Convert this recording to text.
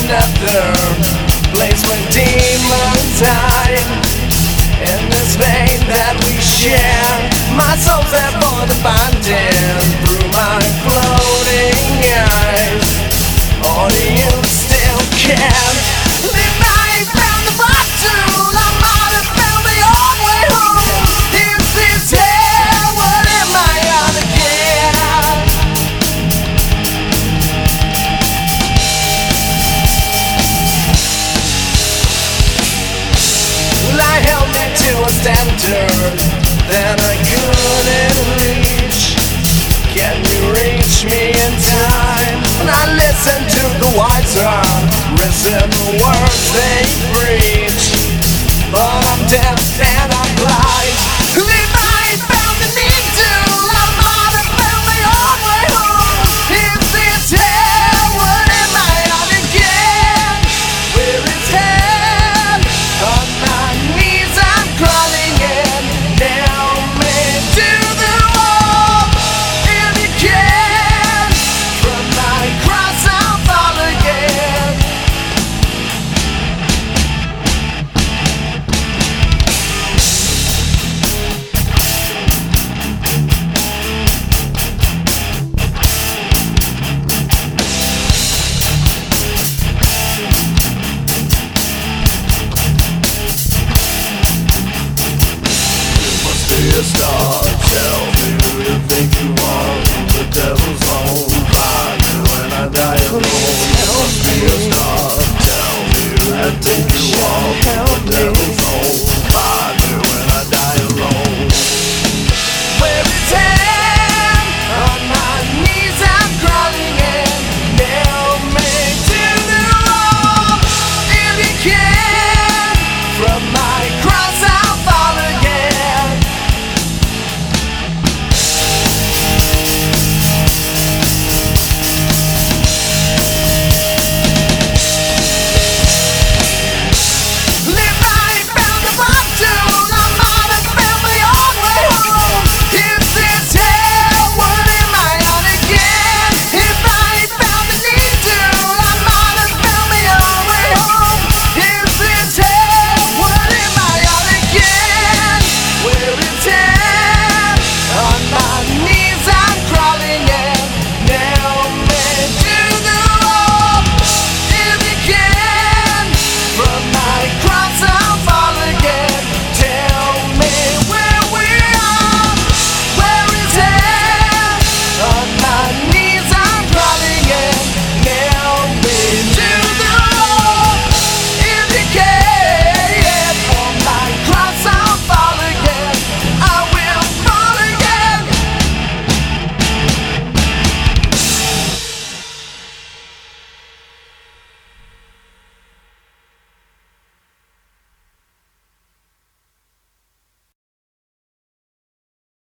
another place where demons hide. In this vein that we share, my soul's there for the binding through my floating eyes. Or do you still care? If I ain't found the bottom, I might have found the old way home. Is this hell? What am I on again? Well, I held me to a standard that I couldn't reach. Can you reach me in time? And I listen to the wiser, listen the words they preach. But I'm deaf and I'm blind. If I ain't found the need to, I might have found my own way home. Is this hell? What am I on again? Where is hell? On my knees I'm crawling in. Nail me to the wall if you can. From my cross I'll fall again. Be a star, tell me who you think you are. The devil's own ride when I die alone. You must be a star, tell me who you think you are. The devil's